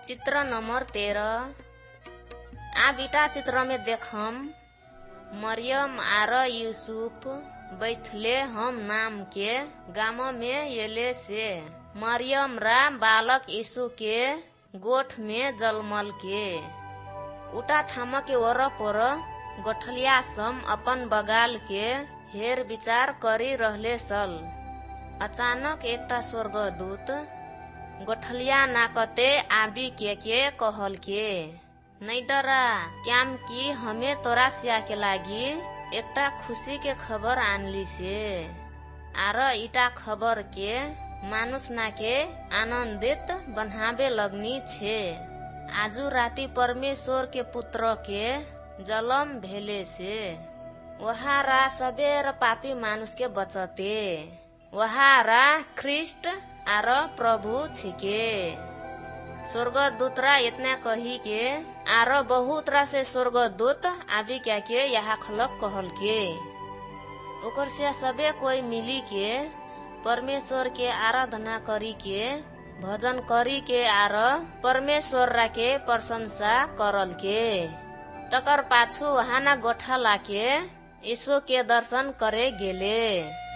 चित्र नंबर 13। आ बीटा चित्र में देखम मरियम आर यूसुफ बैठले हम नाम के गाम में येले से मरियम रा बालक यीशु के गोठ में जलमल के उटा ठाम के ओर पर गठलिया सम अपन बगाल के हेर विचार करी रहले सल। अचानक एकटा स्वर्गदूत गठलिया नाकते आबी के कहल के नहीं डरा क्याम कि हमें तोरा सिया के लागी एकटा खुशी के खबर आनली से आर इटा खबर के मानुष ना के आनंदित बनावे लगनी छे। आजू राती परमेश्वर के पुत्र के जलम भेले से वहा रा सबेर पापी मानुष के बचते वहा रा ख्रिस्ट आर प्रभु छिके। स्वर्गदूतरा इतना कही के आर बहुत रा से स्वर्गदूत आबी क्या के यहाँ खलक कहल के ओकर से सबे कोई मिली के परमेश्वर के आराधना करी के भजन करी के आर परमेश्वर रा के प्रशंसा करल के तकर पाछू वहां ना गोठा लाके यीशु के दर्शन करे गेले।